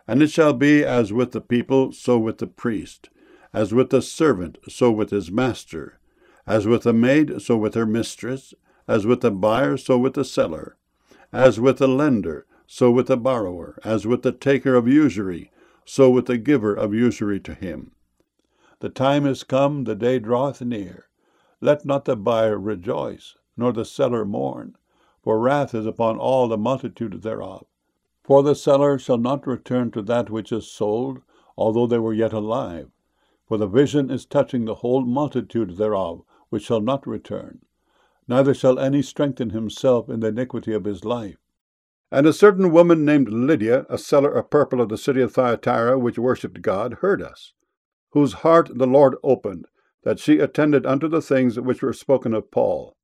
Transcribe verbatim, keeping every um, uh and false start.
And it shall be as with the people, so with the priest, as with the servant, so with his master, as with the maid, so with her mistress, as with the buyer, so with the seller, as with the lender, so with the borrower, as with the taker of usury, so with the giver of usury to him. The time is come, the day draweth near. Let not the buyer rejoice, nor the seller mourn, for wrath is upon all the multitude thereof. For the seller shall not return to that which is sold, although they were yet alive. For the vision is touching the whole multitude thereof, which shall not return. Neither shall any strengthen himself in the iniquity of his life. And a certain woman named Lydia, a seller of purple of the city of Thyatira, which worshipped God, heard us, whose heart the Lord opened, that she attended unto the things which were spoken of Paul.